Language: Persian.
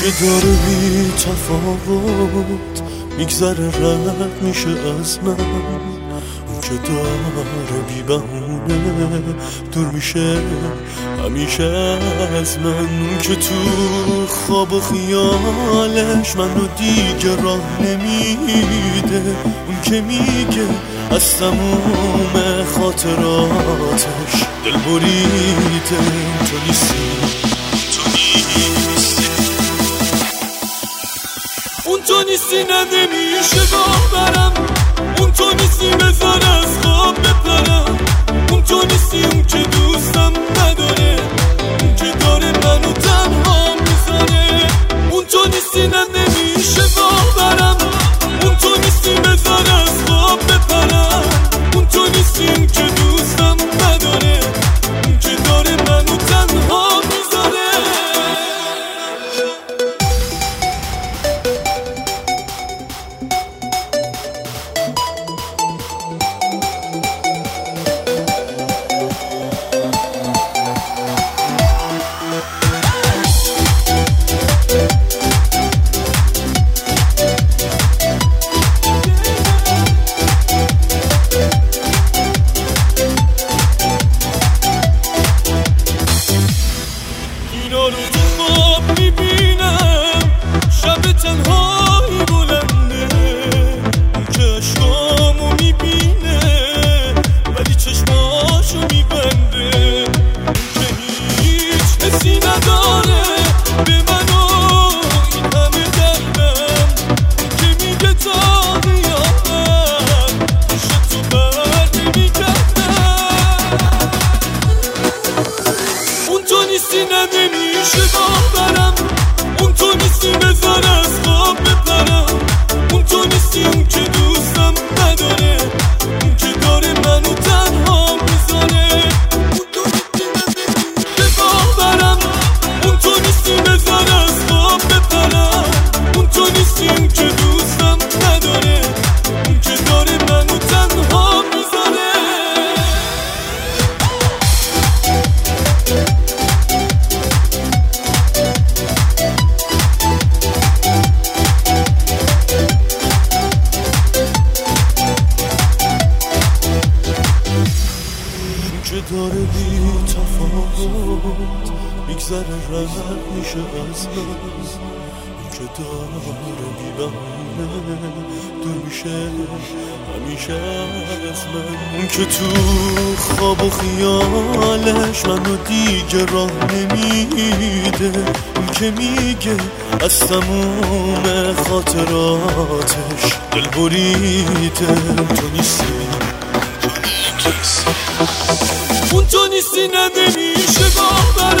که داره بی تفاوت میگذره رد میشه از من، اون که داره بی بهونه دور میشه همیشه از من، اون که تو خواب و خیالش منو دیگه راه نمیده، اون که میگه از تموم خاطراتش دل بریده. تو نیستی، اون تو نیستی نمیشه باورم، اون تو نیستی بذار از خواب بپرم، اون تو نیستی اون که دوستم نداره، اون که داره منو تنها میذاره، اون تو نیستی نمیشه باورم، اون تو نیستی بذار از خواب بپرم، اون تو نیستی اون که دوستم نداره، اون که داره منو تنها میذاره. اینا رو تو خواب میبینم، شب تنهایی بلنده، اون که عشقامو میبینه ولی چشماشو میبنده، اون که هیچ حسی نداره به من و این همه دردم، اون که میگه تا قیامت پیش تو بر نمیگردم. اون تو نیستی نمیشه باورم، اون تو نیستی بذار از خواب بپرم، اون تو نیستی اون که دوستم نداره، اون که داره منو تنها میذاره، اون تو نیستی نمیشه باورم، اون تو نیستی بذار از خواب بپرم، اون تو نیستی اون که دوستم نداره، اون که داره منو تنها میذاره. که داره بی تفاوت میگذره رد میشه از من، اون که داره بی بهونه دور میشه همیشه از من، اون که تو خواب و خیالش منو دیگه راه نمیده، اون که میگه از تموم خاطراتش دل بریده. تو نیستی، اون تو نیستی نمیشه باور